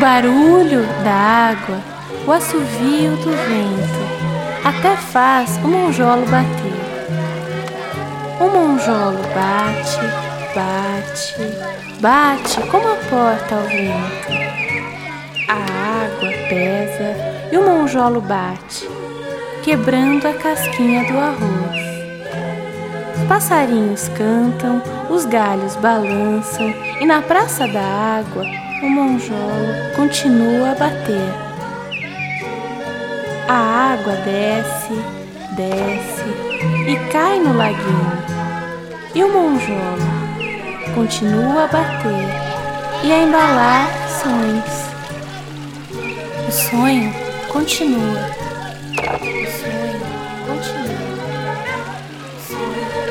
barulho da água, o assovio do vento, até faz o monjolo bater. O monjolo bate, bate, bate como a porta ao vento. A água pesa e o monjolo bate, quebrando a casquinha do arroz. Os passarinhos cantam, os galhos balançam e na praça da água o monjolo continua a bater. A água desce, desce e cai no laguinho. E o monjolo continua a bater e a embalar sonhos. O sonho continua. O sonho continua. O sonho